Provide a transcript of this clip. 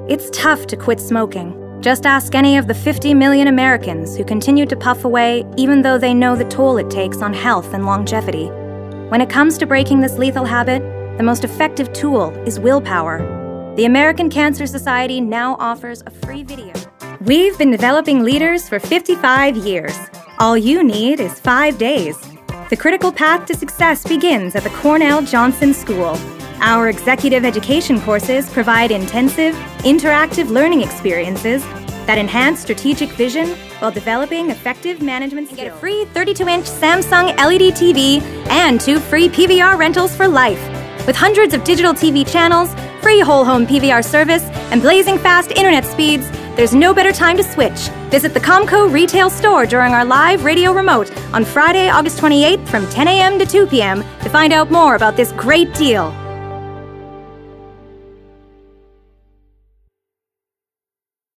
It's tough to quit smoking. Just ask any of the 50 million Americans who continue to puff away even though they know the toll it takes on health and longevity. When it comes to breaking this lethal habit, the most effective tool is willpower. The American Cancer Society now offers a free video. We've been developing leaders for 55 years. All you need is 5 days. The critical path to success begins at the Cornell Johnson School. Our executive education courses provide intensive, interactive learning experiences that enhance strategic vision while developing effective management skills. Get a free 32-inch Samsung LED TV and 2 free PVR rentals for life. With hundreds of digital TV channels, free whole home PVR service, and blazing fast internet speeds, there's no better time to switch. Visit the Comco retail store during our live radio remote on Friday, August 28th from 10 a.m. to 2 p.m. to find out more about this great deal.